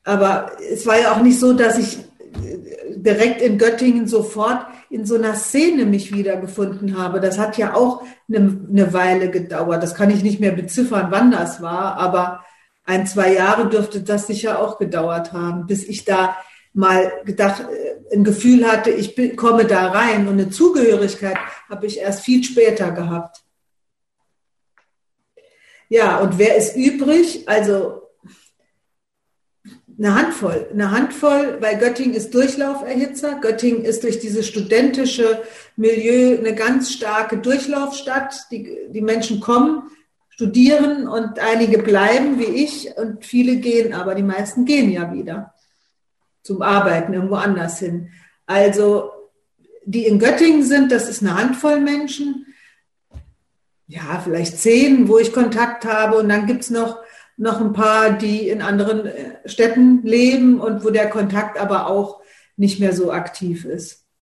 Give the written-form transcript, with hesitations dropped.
Aber es war ja auch nicht so, dass ich direkt in Göttingen sofort in so einer Szene mich wiedergefunden habe. Das hat ja auch eine Weile gedauert. Das kann ich nicht mehr beziffern, wann das war, aber 1-2 Jahre dürfte das sicher auch gedauert haben, bis ich da mal ein Gefühl hatte, komme da rein. Und eine Zugehörigkeit habe ich erst viel später gehabt. Ja, und wer ist übrig? Also eine Handvoll, weil Göttingen ist Durchlauferhitzer. Göttingen ist durch dieses studentische Milieu eine ganz starke Durchlaufstadt. Die Menschen kommen, studieren und einige bleiben wie ich und viele gehen, aber die meisten gehen ja wieder zum Arbeiten irgendwo anders hin. Also die in Göttingen sind, das ist eine Handvoll Menschen, ja, vielleicht 10, wo ich Kontakt habe, und dann gibt's noch ein paar, die in anderen Städten leben und wo der Kontakt aber auch nicht mehr so aktiv ist.